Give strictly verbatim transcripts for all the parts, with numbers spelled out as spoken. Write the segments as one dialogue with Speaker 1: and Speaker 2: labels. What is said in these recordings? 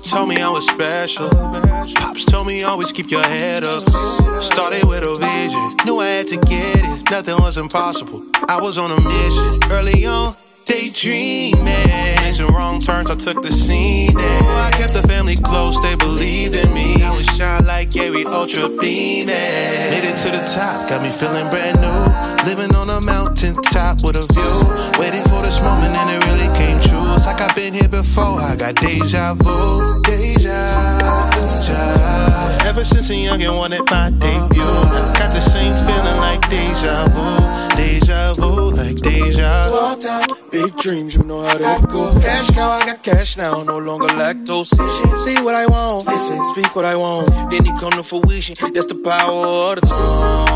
Speaker 1: told me I was special. Pops told me always keep your head up. Started with a vision, knew I had to get it. Nothing was impossible. I was on a mission early on. Daydreaming, made some wrong turns, I took the scene. I kept the family close, they believed in me. I was shine like Gary Ultra beaming. Made it to the top, got me feeling brand new. Living on a mountain top with a view. Waited for this moment and it really came true. It's like I've been here before, I got deja vu. Deja, deja. Ever since a youngin' wanted my debut. Got the same feeling like deja vu. Deja vu, like deja vu.
Speaker 2: Walked out, big dreams, you know how that goes. Cash cow, I got cash now, no longer lactose. See what I want, listen, speak what I want. Then it come to fruition, that's the power of the tongue.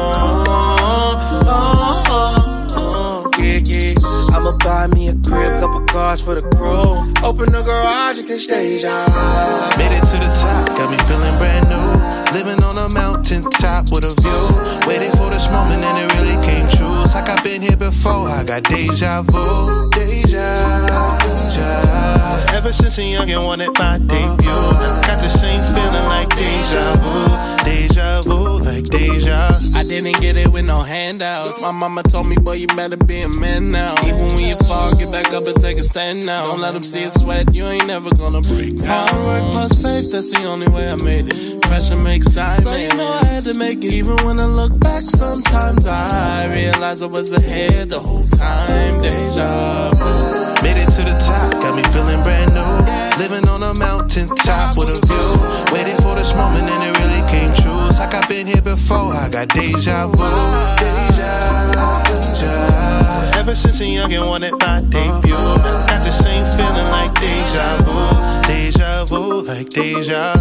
Speaker 2: Yeah, yeah. I'ma buy me a crib, couple cars for the crew. Open the garage and catch deja.
Speaker 1: Made it to the top, got me feeling brand new. Living on a mountain top with a view. Waited for this moment and it really came true. It's like I've been here before, I got deja vu. Deja, deja. Ever since a youngin' wanted my debut. Got the same feeling like deja vu. Deja vu, like deja.
Speaker 3: I didn't get it with no handouts. My mama told me, boy, you better be a man now. Even when you fall, get back up and take a stand now. Don't let them see you sweat, you ain't never gonna break down. Hard work plus faith, that's the only way I made it. Pressure makes diamonds. So you know I had to make it. Even when I look back, sometimes I realize I was ahead the whole time. Deja vu.
Speaker 1: Made it to the top, got me feeling brand new. Living on a mountain top with a view. Waited for this moment and it really came true. It's like I've been here before, I got deja vu. Deja, deja. Ever since a youngin' wanted my debut. Got the same feeling like deja vu. Deja vu, like deja.